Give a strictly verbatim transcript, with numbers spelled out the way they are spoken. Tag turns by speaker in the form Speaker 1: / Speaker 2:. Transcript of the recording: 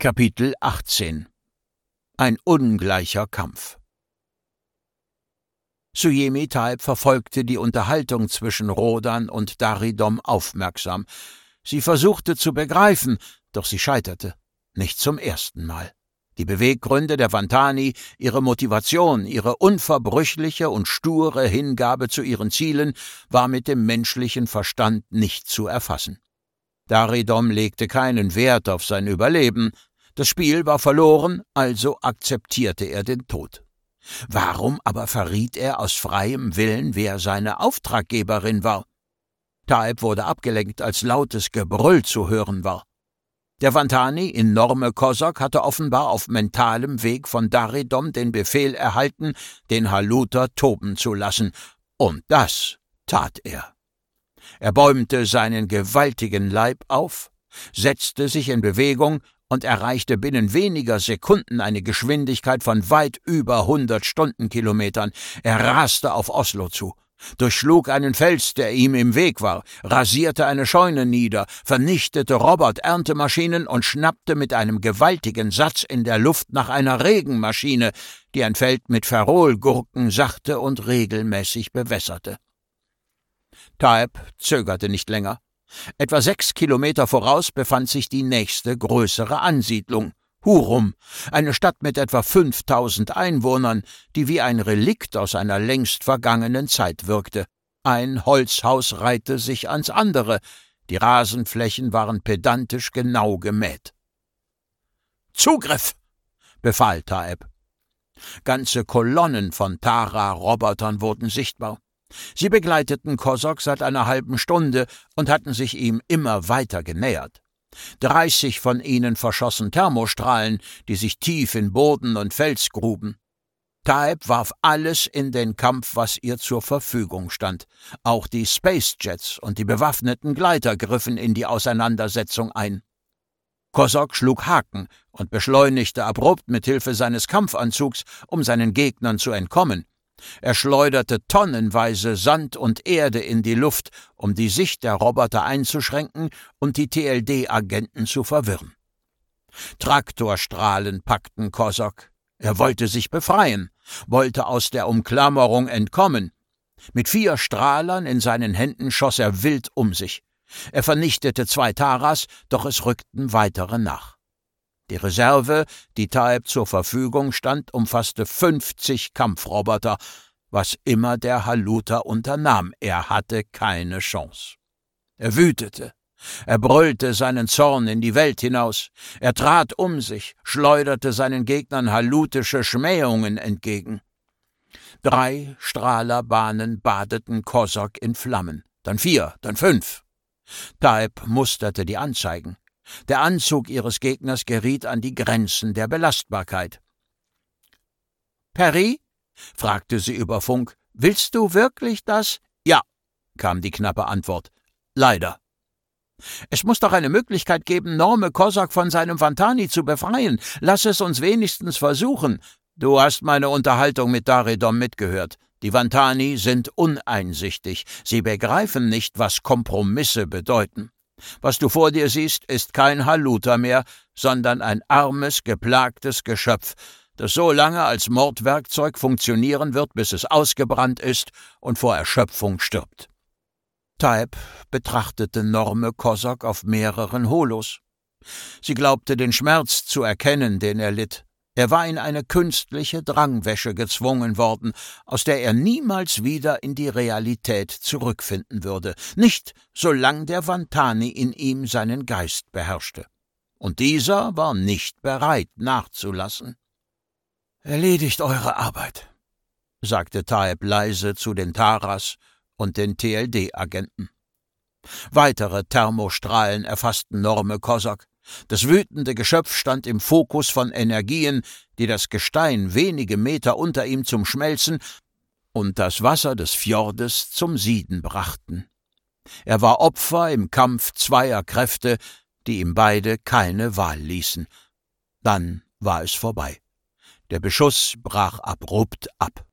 Speaker 1: Kapitel achtzehn. Ein ungleicher Kampf. Suyemi Taib verfolgte die Unterhaltung zwischen Rodan und Daridom aufmerksam. Sie versuchte zu begreifen, doch sie scheiterte. Nicht zum ersten Mal. Die Beweggründe der Vantani, ihre Motivation, ihre unverbrüchliche und sture Hingabe zu ihren Zielen war mit dem menschlichen Verstand nicht zu erfassen. Daridom legte keinen Wert auf sein Überleben. Das Spiel war verloren, also akzeptierte er den Tod. Warum aber verriet er aus freiem Willen, wer seine Auftraggeberin war? Taib wurde abgelenkt, als lautes Gebrüll zu hören war. Der Vantani, enorme Kosok, hatte offenbar auf mentalem Weg von Daridom den Befehl erhalten, den Haluter toben zu lassen, und das tat er. Er bäumte seinen gewaltigen Leib auf, setzte sich in Bewegung und erreichte binnen weniger Sekunden eine Geschwindigkeit von weit über hundert Stundenkilometern. Er raste auf Oslo zu, durchschlug einen Fels, der ihm im Weg war, rasierte eine Scheune nieder, vernichtete Robot-Erntemaschinen und schnappte mit einem gewaltigen Satz in der Luft nach einer Regenmaschine, die ein Feld mit Ferolgurken sachte und regelmäßig bewässerte. Taib zögerte nicht länger. Etwa sechs Kilometer voraus befand sich die nächste größere Ansiedlung, Hurum, eine Stadt mit etwa fünftausend Einwohnern, die wie ein Relikt aus einer längst vergangenen Zeit wirkte. Ein Holzhaus reihte sich ans andere, die Rasenflächen waren pedantisch genau gemäht. »Zugriff!« befahl Taib. Ganze Kolonnen von Tara-Robotern wurden sichtbar. Sie begleiteten Kosok seit einer halben Stunde und hatten sich ihm immer weiter genähert. Dreißig von ihnen verschossen Thermostrahlen, die sich tief in Boden und Fels gruben. Taib warf alles in den Kampf, was ihr zur Verfügung stand. Auch die Spacejets und die bewaffneten Gleiter griffen in die Auseinandersetzung ein. Kosok schlug Haken und beschleunigte abrupt mit Hilfe seines Kampfanzugs, um seinen Gegnern zu entkommen. Er schleuderte tonnenweise Sand und Erde in die Luft, um die Sicht der Roboter einzuschränken und die T L D-Agenten zu verwirren. Traktorstrahlen packten Kosok. Er wollte sich befreien, wollte aus der Umklammerung entkommen. Mit vier Strahlern in seinen Händen schoss er wild um sich. Er vernichtete zwei Taras, doch es rückten weitere nach. Die Reserve, die Taib zur Verfügung stand, umfasste fünfzig Kampfroboter. Was immer der Haluter unternahm, er hatte keine Chance. Er wütete. Er brüllte seinen Zorn in die Welt hinaus. Er trat um sich, schleuderte seinen Gegnern halutische Schmähungen entgegen. Drei Strahlerbahnen badeten Kosok in Flammen. Dann vier, dann fünf. Taib musterte die Anzeigen. Der Anzug ihres Gegners geriet an die Grenzen der Belastbarkeit. »Perry?« fragte sie über Funk. »Willst du wirklich das?« »Ja«, kam die knappe Antwort. »Leider.« »Es muss doch eine Möglichkeit geben, Norme Kosok von seinem Vantani zu befreien. Lass es uns wenigstens versuchen. Du hast meine Unterhaltung mit Daridom mitgehört. Die Vantani sind uneinsichtig. Sie begreifen nicht, was Kompromisse bedeuten. Was du vor dir siehst, ist kein Haluter mehr, sondern ein armes, geplagtes Geschöpf, das so lange als Mordwerkzeug funktionieren wird, bis es ausgebrannt ist und vor Erschöpfung stirbt.« Taib betrachtete Norme Kosok auf mehreren Holos. Sie glaubte den Schmerz zu erkennen, den er litt. Er war in eine künstliche Drangwäsche gezwungen worden, aus der er niemals wieder in die Realität zurückfinden würde, nicht solange der Vantani in ihm seinen Geist beherrschte. Und dieser war nicht bereit, nachzulassen. »Erledigt eure Arbeit«, sagte Taib leise zu den Taras und den T L D-Agenten. Weitere Thermostrahlen erfassten Norme Kosok. Das wütende Geschöpf stand im Fokus von Energien, die das Gestein wenige Meter unter ihm zum Schmelzen und das Wasser des Fjordes zum Sieden brachten. Er war Opfer im Kampf zweier Kräfte, die ihm beide keine Wahl ließen. Dann war es vorbei. Der Beschuss brach abrupt ab.